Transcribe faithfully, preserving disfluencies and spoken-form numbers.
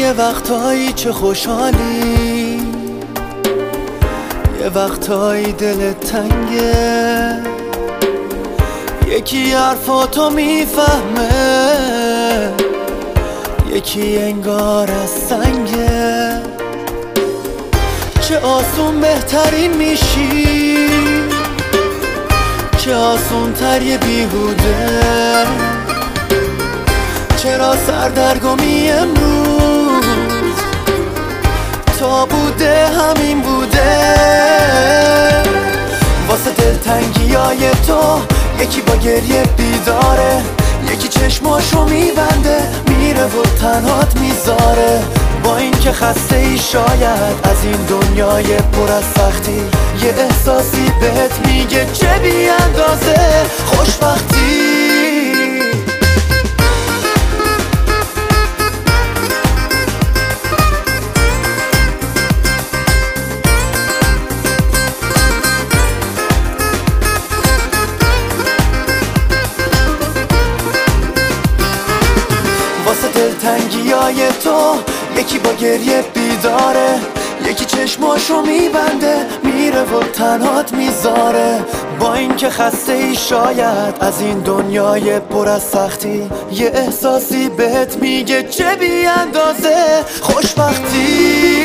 یه وقتایی چه خوشحالی، یه وقتایی دلت تنگه، یکی حرفاتو میفهمه، یکی انگار از سنگه. چه آسون بهترین میشی، چه آسون تر یه بیهوده. چرا سردرگمی امروز تا بوده همین بوده. واسه دلتنگی های تو یکی با گریه بیداره، یکی چشماشو میبنده میره و تنهات میذاره. با این که خسته ای شاید از این دنیای پر از سختی، یه احساسی بهت میگه چه بی اندازه خوشبختی. واسه دلتنگی های تو یکی با گریه بیداره، یکی چشماشو میبنده میره و تنهات میذاره. با این که خسته ای شاید از این دنیای پر از سختی، یه احساسی بهت میگه چه بی اندازه خوشبختی.